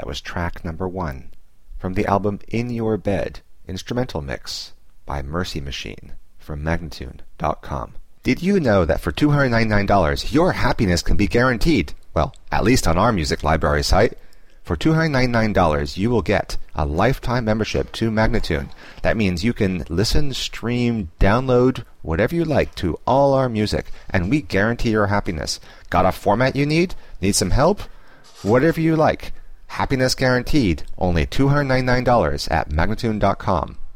That was track number 1 from the album In Your Bed, instrumental mix by Mercy Machine from Magnatune.com. Did you know that for $299 your happiness can be guaranteed? Well, at least on our music library site. For $299 you will get a lifetime membership to Magnatune. That means you can listen, stream, download, whatever you like to all our music, and we guarantee your happiness. Got a format you need? Need some help? Whatever you like. Happiness guaranteed. Only $299 at Magnatune.com.